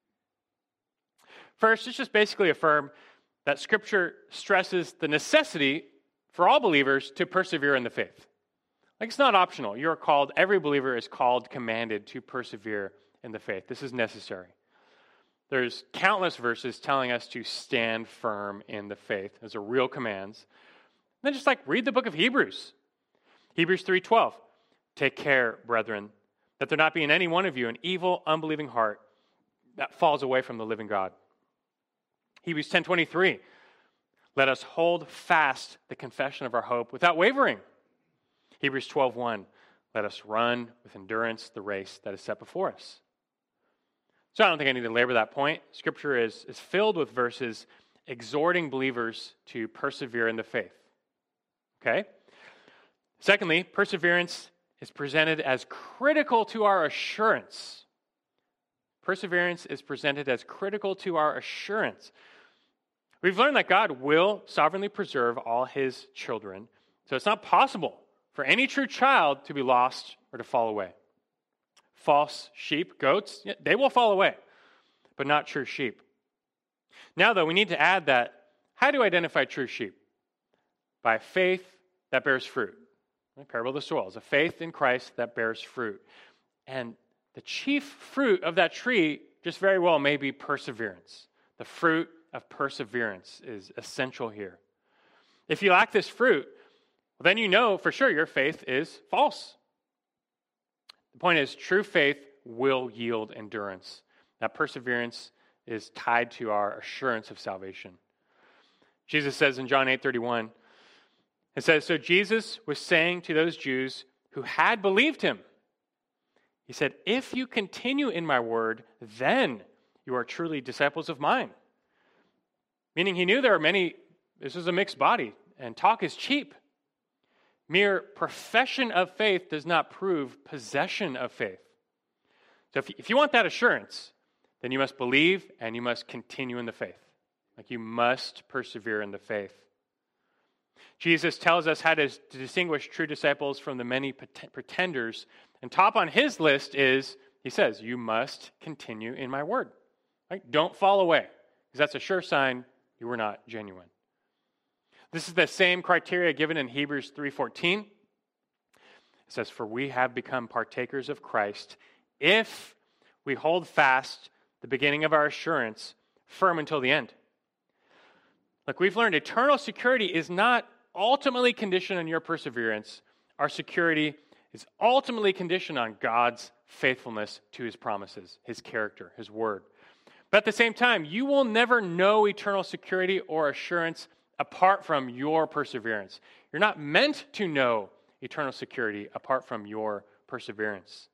First, let's just basically affirm that Scripture stresses the necessity for all believers to persevere in the faith. Like, it's not optional. You're called, every believer is called, commanded to persevere in the faith. This is necessary. There's countless verses telling us to stand firm in the faith. Those are real commands. And then just like read the book of Hebrews. Hebrews three twelve. Take care, brethren, that there not be in any one of you an evil, unbelieving heart that falls away from the living God. Hebrews ten twenty-three. Let us hold fast the confession of our hope without wavering. Hebrews twelve one. Let us run with endurance the race that is set before us. So I don't think I need to labor that point. Scripture is, is filled with verses exhorting believers to persevere in the faith. Okay? Secondly, perseverance is presented as critical to our assurance. Perseverance is presented as critical to our assurance. We've learned that God will sovereignly preserve all his children, so it's not possible for any true child to be lost or to fall away. False sheep, goats, they will fall away, but not true sheep. Now, though, we need to add that, how do you identify true sheep? By faith that bears fruit. The parable of the soil is a faith in Christ that bears fruit. And the chief fruit of that tree just very well may be perseverance. The fruit of perseverance is essential here. If you lack this fruit, well, then you know for sure your faith is false. The point is, true faith will yield endurance. That perseverance is tied to our assurance of salvation. Jesus says in John eight thirty-one, it says, so Jesus was saying to those Jews who had believed him, he said, if you continue in my word, then you are truly disciples of mine. Meaning he knew there are many, this is a mixed body, and talk is cheap. Mere profession of faith does not prove possession of faith. So if, if you want that assurance, then you must believe and you must continue in the faith. Like, you must persevere in the faith. Jesus tells us how to, to distinguish true disciples from the many pretenders. And top on his list is, he says, you must continue in my word. Right? Don't fall away, because that's a sure sign you were not genuine. This is the same criteria given in Hebrews three fourteen. It says, for we have become partakers of Christ if we hold fast the beginning of our assurance firm until the end. Look, we've learned eternal security is not ultimately conditioned on your perseverance. Our security is ultimately conditioned on God's faithfulness to his promises, his character, his word. But at the same time, you will never know eternal security or assurance apart from your perseverance. You're not meant to know eternal security apart from your perseverance.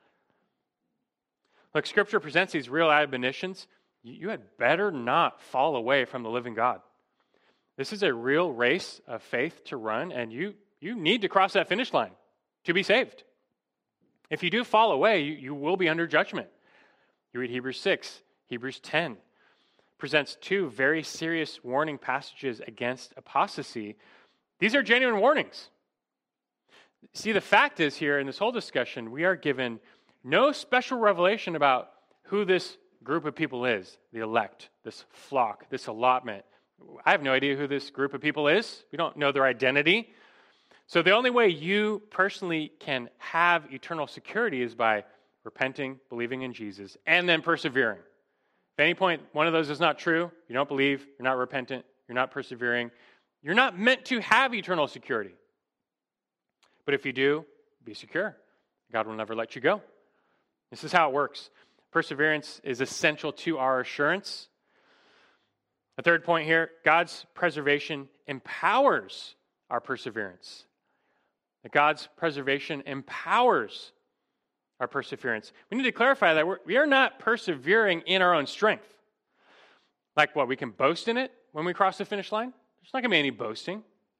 Look, Scripture presents these real admonitions. You had better not fall away from the living God. This is a real race of faith to run, and you, you need to cross that finish line to be saved. If you do fall away, you, you will be under judgment. You read Hebrews six, Hebrews ten. Presents two very serious warning passages against apostasy. These are genuine warnings. See, the fact is here in this whole discussion, we are given no special revelation about who this group of people is, the elect, this flock, this allotment. I have no idea who this group of people is. We don't know their identity. So the only way you personally can have eternal security is by repenting, believing in Jesus, and then persevering. If at any point one of those is not true, you don't believe, you're not repentant, you're not persevering, you're not meant to have eternal security. But if you do, be secure. God will never let you go. This is how it works. Perseverance is essential to our assurance. The third point here, God's preservation empowers our perseverance. That God's preservation empowers our perseverance. We need to clarify that we're, we are not persevering in our own strength. Like what, we can boast in it when we cross the finish line? There's not going to be any boasting.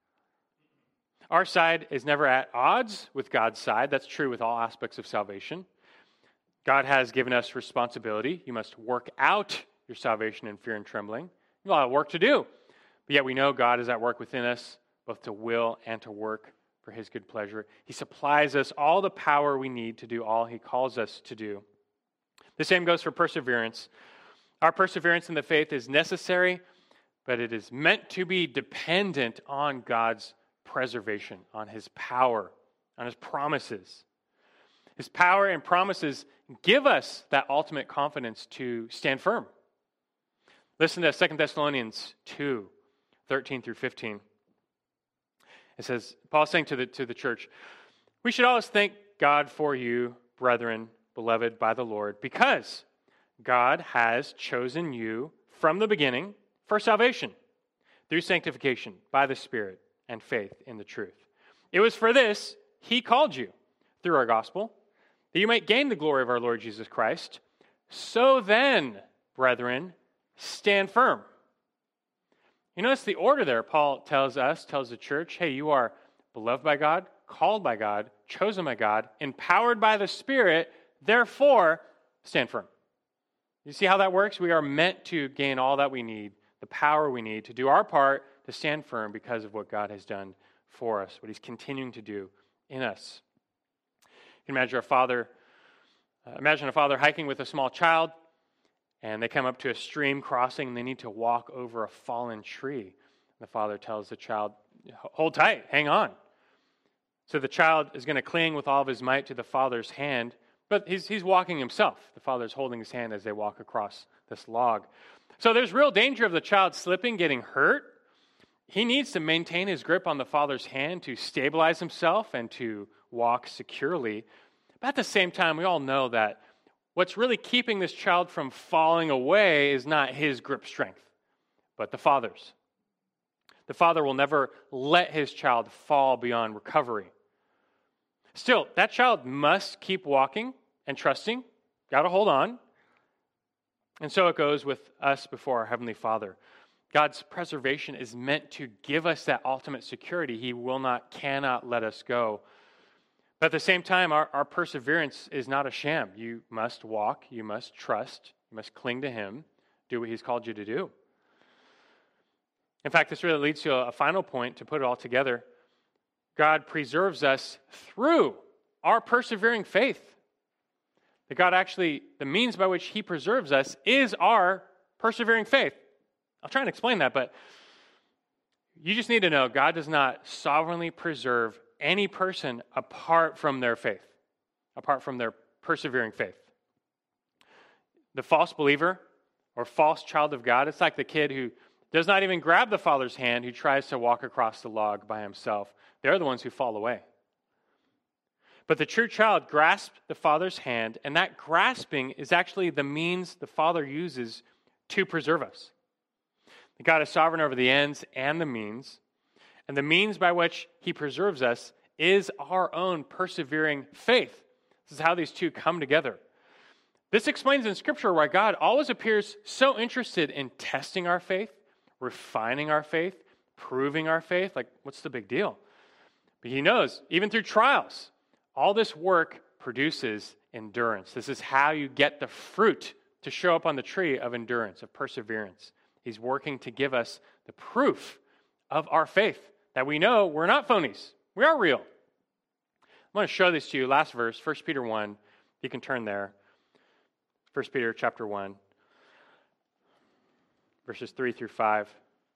Our side is never at odds with God's side. That's true with all aspects of salvation. God has given us responsibility. You must work out your salvation in fear and trembling. You have a lot of work to do. But yet we know God is at work within us, both to will and to work for his good pleasure. He supplies us all the power we need to do all he calls us to do. The same goes for perseverance. Our perseverance in the faith is necessary, but it is meant to be dependent on God's preservation, on his power, on his promises. His power and promises give us that ultimate confidence to stand firm. Listen to Second Thessalonians two, thirteen through fifteen. It says, Paul's saying to the, to the church, "We should always thank God for you, brethren, beloved by the Lord, because God has chosen you from the beginning for salvation, through sanctification by the Spirit and faith in the truth. It was for this he called you through our gospel, that you might gain the glory of our Lord Jesus Christ. So then, brethren, stand firm." You notice the order there. Paul tells us, tells the church, hey, you are beloved by God, called by God, chosen by God, empowered by the Spirit, therefore, stand firm. You see how that works? We are meant to gain all that we need, the power we need to do our part to stand firm because of what God has done for us, what he's continuing to do in us. You can imagine a father, uh, imagine a father hiking with a small child, and they come up to a stream crossing, and they need to walk over a fallen tree. The father tells the child, hold tight, hang on. So the child is going to cling with all of his might to the father's hand, but he's, he's walking himself. The father's holding his hand as they walk across this log. So there's real danger of the child slipping, getting hurt. He needs to maintain his grip on the father's hand to stabilize himself and to walk securely. But at the same time, we all know that what's really keeping this child from falling away is not his grip strength, but the father's. The father will never let his child fall beyond recovery. Still, that child must keep walking and trusting. Got to hold on. And so it goes with us before our Heavenly Father. God's preservation is meant to give us that ultimate security. He will not, cannot let us go. But at the same time, our, our perseverance is not a sham. You must walk, you must trust, you must cling to him, do what he's called you to do. In fact, this really leads to a, a final point to put it all together. God preserves us through our persevering faith. That God actually, the means by which he preserves us is our persevering faith. I'll try and explain that, but you just need to know God does not sovereignly preserve any person apart from their faith, apart from their persevering faith. The false believer or false child of God, it's like the kid who does not even grab the father's hand, who tries to walk across the log by himself. They're the ones who fall away. But the true child grasped the father's hand, and that grasping is actually the means the father uses to preserve us. God is sovereign over the ends and the means, and the means by which he preserves us is our own persevering faith. This is how these two come together. This explains in Scripture why God always appears so interested in testing our faith, refining our faith, proving our faith. Like, what's the big deal? But he knows, even through trials, all this work produces endurance. This is how you get the fruit to show up on the tree of endurance, of perseverance. He's working to give us the proof of our faith, that we know we're not phonies. We are real. I want to show this to you. Last verse, First Peter one. You can turn there. First Peter chapter one, verses three through five.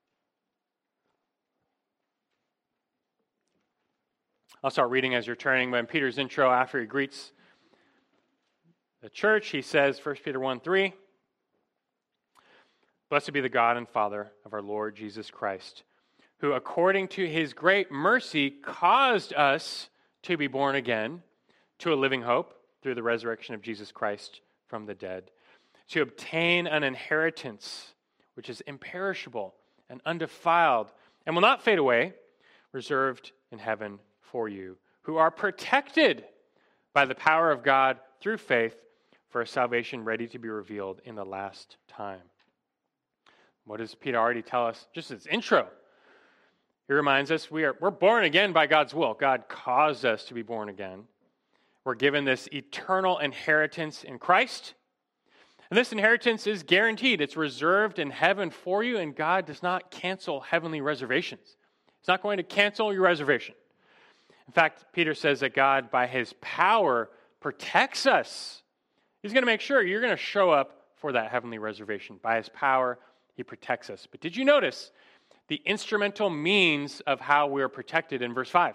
I'll start reading as you're turning. But in Peter's intro, after he greets the church, he says, First Peter one three, "Blessed be the God and Father of our Lord Jesus Christ, who according to his great mercy caused us to be born again to a living hope through the resurrection of Jesus Christ from the dead, to obtain an inheritance which is imperishable and undefiled and will not fade away, reserved in heaven for you, who are protected by the power of God through faith for a salvation ready to be revealed in the last time. What does Peter already tell us? Just as intro. He reminds us we are, we're born again by God's will. God caused us to be born again. We're given this eternal inheritance in Christ. And this inheritance is guaranteed. It's reserved in heaven for you, and God does not cancel heavenly reservations. He's not going to cancel your reservation. In fact, Peter says that God, by his power, protects us. He's going to make sure you're going to show up for that heavenly reservation. By his power, he protects us. But did you notice the instrumental means of how we are protected in verse five?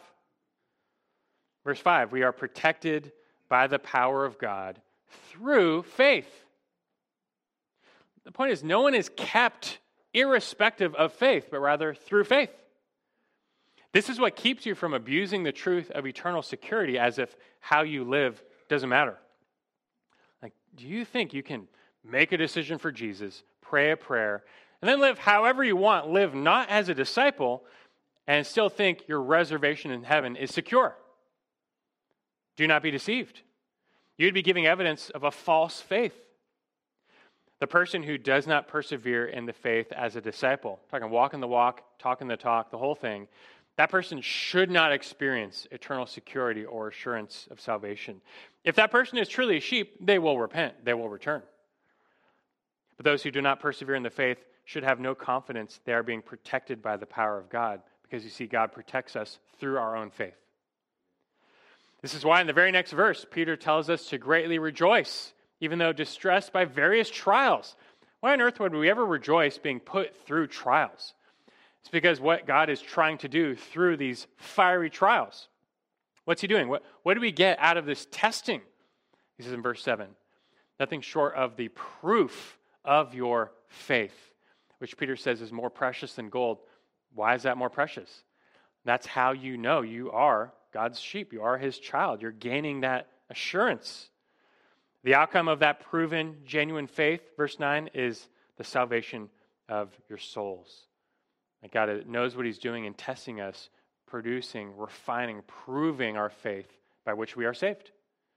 Verse five, we are protected by the power of God through faith. The point is, no one is kept irrespective of faith, but rather through faith. This is what keeps you from abusing the truth of eternal security as if how you live doesn't matter. Like, do you think you can make a decision for Jesus, pray a prayer, and then live however you want, live not as a disciple, and still think your reservation in heaven is secure? Do not be deceived. You'd be giving evidence of a false faith. The person who does not persevere in the faith as a disciple, talking walking the walk, talking the talk, the whole thing, that person should not experience eternal security or assurance of salvation. If that person is truly a sheep, they will repent, they will return. But those who do not persevere in the faith should have no confidence they are being protected by the power of God, because you see, God protects us through our own faith. This is why in the very next verse, Peter tells us to greatly rejoice, even though distressed by various trials. Why on earth would we ever rejoice being put through trials? It's because what God is trying to do through these fiery trials. What's he doing? What, what do we get out of this testing? He says in verse seven, nothing short of the proof of your faith, which Peter says is more precious than gold. Why is that more precious? That's how you know you are God's sheep. You are his child. You're gaining that assurance. The outcome of that proven, genuine faith, verse nine, is the salvation of your souls. And God knows what he's doing in testing us, producing, refining, proving our faith by which we are saved.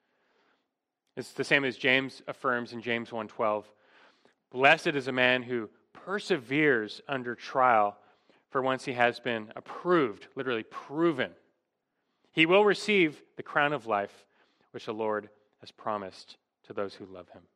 It's the same as James affirms in James one twelve. Blessed is a man who perseveres under trial, for once he has been approved, literally proven, he will receive the crown of life which the Lord has promised to those who love him.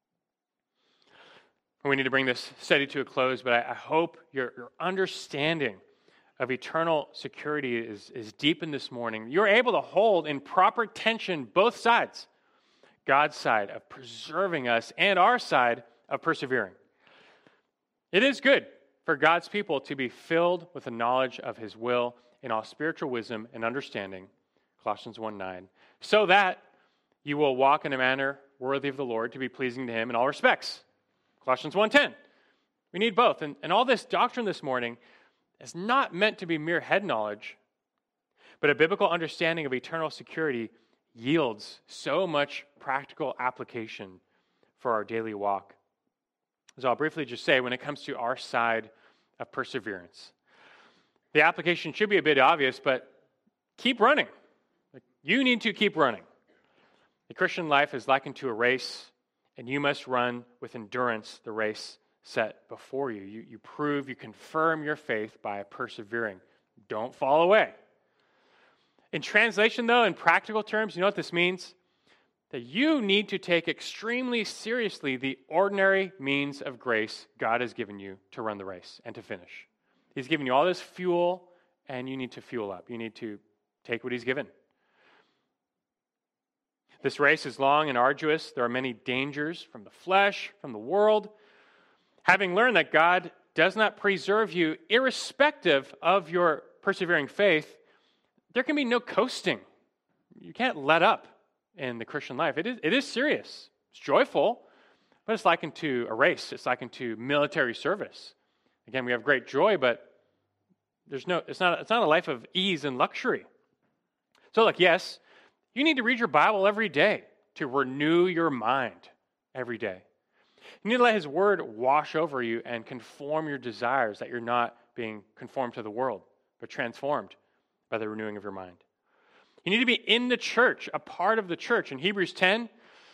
We need to bring this study to a close, but I, I hope your, your understanding of eternal security is, is deepened this morning. You're able to hold in proper tension both sides, God's side of preserving us and our side of persevering. It is good for God's people to be filled with the knowledge of his will in all spiritual wisdom and understanding, Colossians one nine, so that you will walk in a manner worthy of the Lord, to be pleasing to him in all respects, Colossians one ten. We need both. And, and all this doctrine this morning is not meant to be mere head knowledge, but a biblical understanding of eternal security yields so much practical application for our daily walk. As I'll briefly just say, when it comes to our side of perseverance, the application should be a bit obvious, but keep running. You need to keep running. The Christian life is likened to a race, and you must run with endurance the race set before you. You, you prove, you confirm your faith by persevering. Don't fall away. In translation, though, in practical terms, you know what this means? That you need to take extremely seriously the ordinary means of grace God has given you to run the race and to finish. He's given you all this fuel, and you need to fuel up. You need to take what he's given. This race is long and arduous. There are many dangers from the flesh, from the world. Having learned that God does not preserve you irrespective of your persevering faith, there can be no coasting. You can't let up in the Christian life. It is, it is serious. It's joyful, but it's likened to a race. It's likened to military service. Again, we have great joy, but there's no. It's not. It's not a life of ease and luxury. So, look, yes, you need to read your Bible every day to renew your mind every day. You need to let his word wash over you and conform your desires, that you're not being conformed to the world, but transformed by the renewing of your mind. You need to be in the church, a part of the church. In Hebrews ten,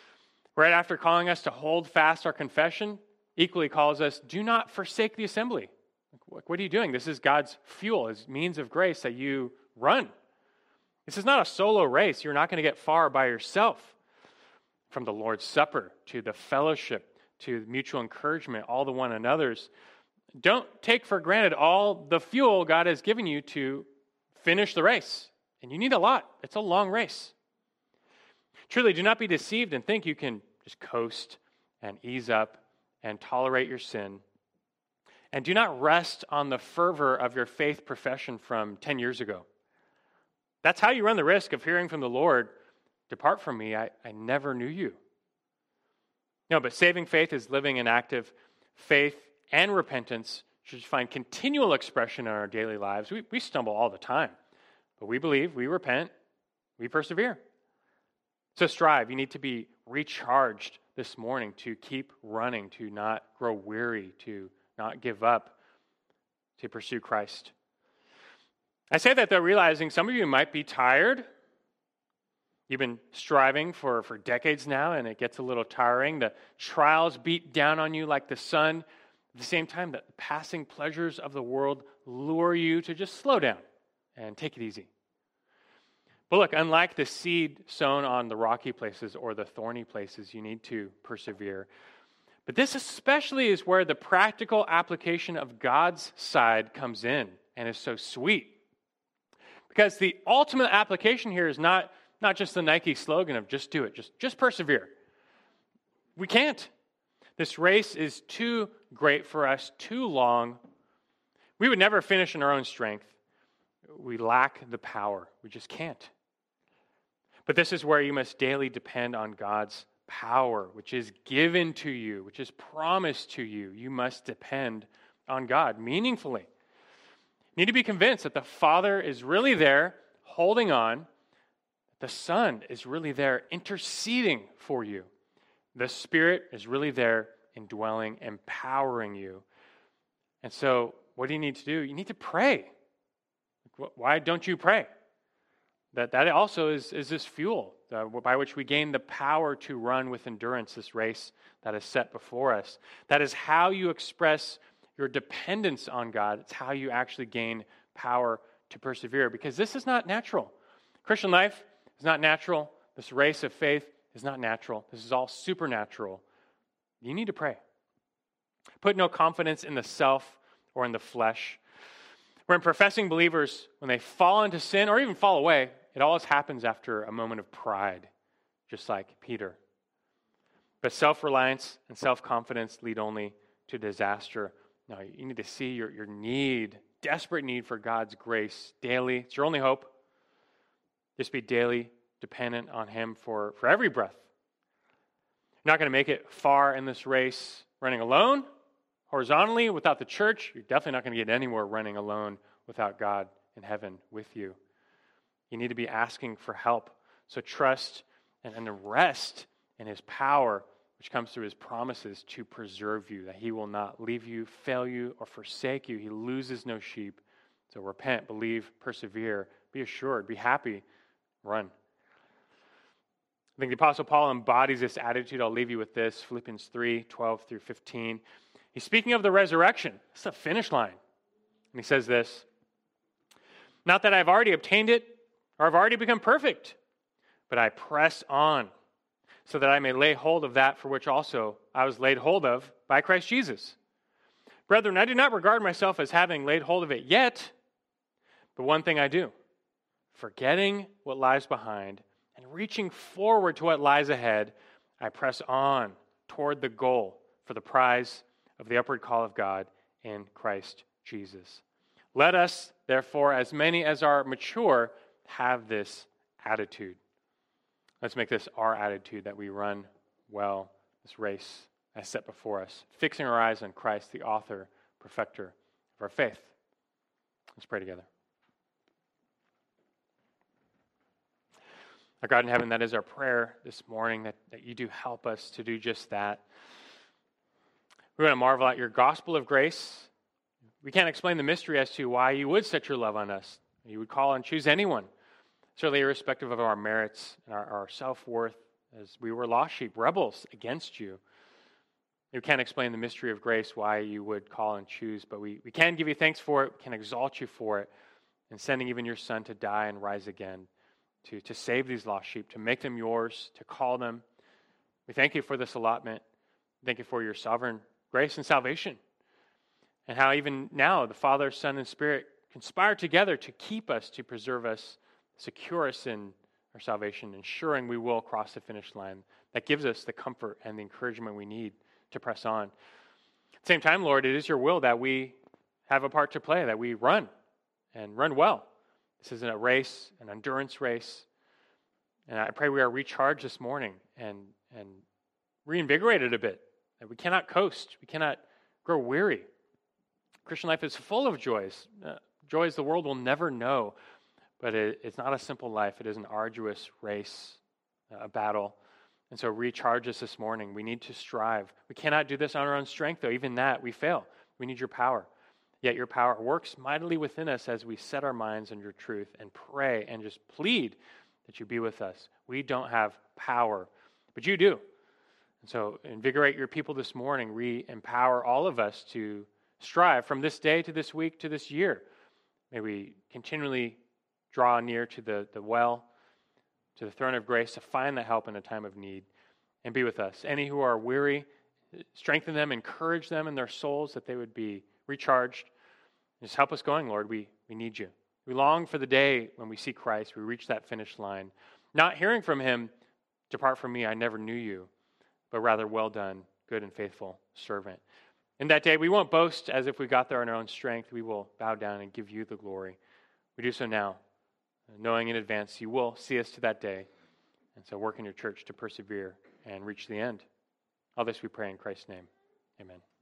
Right after calling us to hold fast our confession, equally calls us, do not forsake the assembly. What are you doing? This is God's fuel, His means of grace that you run. This is not a solo race. You're not going to get far by yourself. From the Lord's Supper to the fellowship to mutual encouragement, all the one another's. Don't take for granted all the fuel God has given you to finish the race. And you need a lot. It's a long race. Truly, do not be deceived and think you can just coast and ease up and tolerate your sin. And do not rest on the fervor of your faith profession from ten years ago. That's how you run the risk of hearing from the Lord, depart from me, I, I never knew you. No, but saving faith is living in active faith and repentance should find continual expression in our daily lives. We, we stumble all the time, but we believe, we repent, we persevere. So strive. You need to be recharged this morning to keep running, to not grow weary, to not give up, to pursue Christ. I say that though realizing some of you might be tired. You've been striving for, for decades now, and it gets a little tiring. The trials beat down on you like the sun. At the same time, the passing pleasures of the world lure you to just slow down and take it easy. But look, unlike the seed sown on the rocky places or the thorny places, you need to persevere. But this especially is where the practical application of God's side comes in and is so sweet. Because the ultimate application here is not, not just the Nike slogan of just do it, just, just persevere. We can't. This race is too great for us, too long. We would never finish in our own strength. We lack the power. We just can't. But this is where you must daily depend on God's power, which is given to you, which is promised to you. You must depend on God meaningfully. You need to be convinced that the Father is really there, holding on. The Son is really there, interceding for you. The Spirit is really there, indwelling, empowering you. And so, what do you need to do? You need to pray. Why don't you pray? That that also is, is this fuel uh, by which we gain the power to run with endurance this race that is set before us. That is how you express your dependence on God. It's how you actually gain power to persevere, because this is not natural. Christian life is not natural. This race of faith is not natural. This is all supernatural. You need to pray. Put no confidence in the self or in the flesh. When professing believers, when they fall into sin or even fall away, it always happens after a moment of pride, just like Peter. But self-reliance and self-confidence lead only to disaster. No, you need to see your, your need, desperate need for God's grace daily. It's your only hope. Just be daily dependent on Him for, for every breath. You're not going to make it far in this race running alone, horizontally, without the church. You're definitely not going to get anywhere running alone without God in heaven with you. You need to be asking for help. So trust and, and rest in His power, which comes through His promises to preserve you, that He will not leave you, fail you, or forsake you. He loses no sheep. So repent, believe, persevere, be assured, be happy, run. I think the Apostle Paul embodies this attitude. I'll leave you with this, Philippians three, twelve through fifteen. He's speaking of the resurrection. It's the finish line. And he says this, not that I've already obtained it, or I've already become perfect, but I press on, so that I may lay hold of that for which also I was laid hold of by Christ Jesus. Brethren, I do not regard myself as having laid hold of it yet, but one thing I do, forgetting what lies behind and reaching forward to what lies ahead, I press on toward the goal for the prize of the upward call of God in Christ Jesus. Let us, therefore, as many as are mature, have this attitude. Let's make this our attitude, that we run well this race as set before us, fixing our eyes on Christ, the author, perfecter of our faith. Let's pray together. Our God in heaven, that is our prayer this morning, that, that you do help us to do just that. We want to marvel at your gospel of grace. We can't explain the mystery as to why you would set your love on us. You would call and choose anyone, certainly irrespective of our merits and our, our self-worth, as we were lost sheep, rebels against you. We can't explain the mystery of grace, why you would call and choose, but we, we can give you thanks for it, we can exalt you for it, and sending even your Son to die and rise again, to, to save these lost sheep, to make them yours, to call them. We thank you for this allotment. Thank you for your sovereign grace and salvation, and how even now the Father, Son, and Spirit conspire together to keep us, to preserve us, secure us in our salvation, ensuring we will cross the finish line. That gives us the comfort and the encouragement we need to press on. At the same time, Lord, it is your will that we have a part to play, that we run and run well. This isn't a race, an endurance race. And I pray we are recharged this morning and, and reinvigorated a bit, that we cannot coast, we cannot grow weary. Christian life is full of joys, uh, joys the world will never know, but it, it's not a simple life. It is an arduous race, a battle. And so recharge us this morning. We need to strive. We cannot do this on our own strength, though. Even that, we fail. We need your power. Yet your power works mightily within us as we set our minds on your truth and pray and just plead that you be with us. We don't have power, but you do. And so invigorate your people this morning. Re-empower all of us to strive from this day to this week to this year. May we continually draw near to the, the well, to the throne of grace, to find that help in a time of need, and be with us. Any who are weary, strengthen them, encourage them in their souls that they would be recharged. Just help us going, Lord. We, we need you. We long for the day when we see Christ, we reach that finish line, not hearing from him, "Depart from me, I never knew you," but rather, "Well done, good and faithful servant." In that day, we won't boast as if we got there in our own strength. We will bow down and give you the glory. We do so now, knowing in advance you will see us to that day. And so work in your church to persevere and reach the end. All this we pray in Christ's name. Amen.